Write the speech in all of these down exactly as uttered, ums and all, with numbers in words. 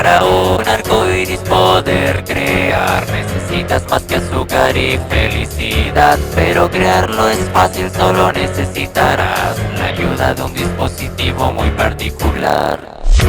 Para un arco iris poder crear necesitas más que azúcar y felicidad. Pero crearlo es fácil, solo necesitarás la ayuda de un dispositivo muy particular.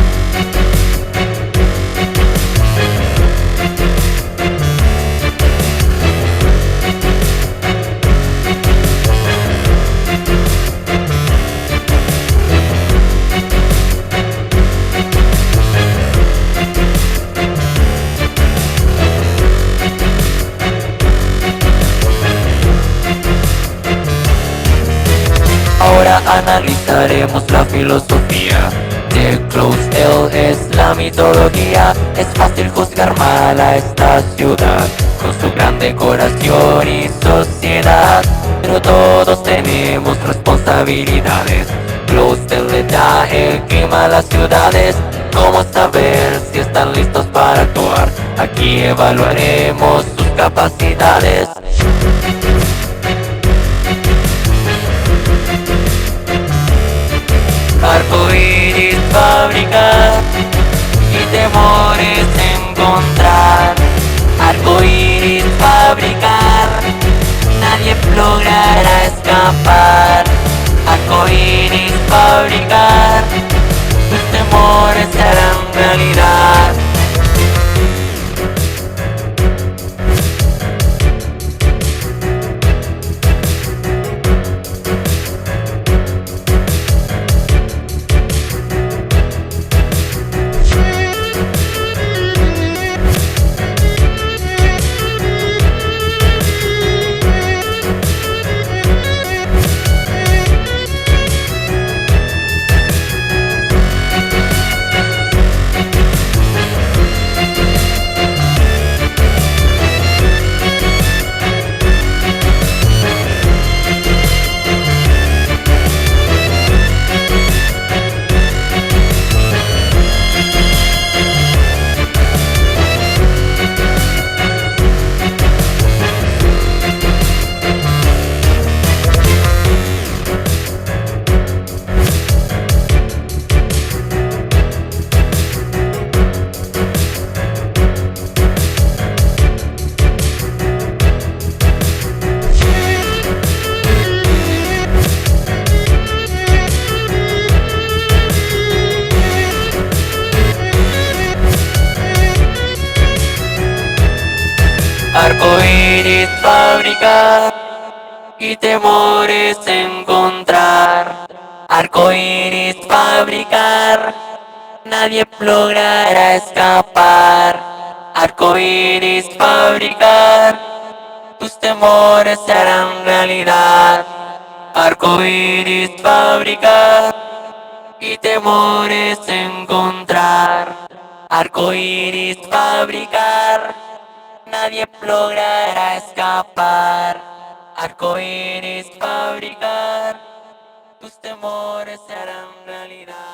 Ahora analizaremos la filosofía de Cloud-L, es la mitología. Es fácil juzgar mal a esta ciudad con su gran decoración y sociedad, pero todos tenemos responsabilidades. Cloud-L le da el clima a las ciudades. ¿Cómo saber si están listos para actuar? Aquí evaluaremos sus capacidades. Arcoíris fabricar y temores encontrar. Arcoíris fabricar, nadie logrará escapar. Arcoíris fabricar, tus temores se harán realidad. Arcoíris fabricar y temores encontrar. Arcoíris fabricar, nadie logrará escapar. Arcoíris fabricar, tus temores se harán realidad. Arcoíris fabricar y temores encontrar. Arcoíris fabricar, nadie logrará escapar. Arcoíris fabricar, tus temores se harán realidad.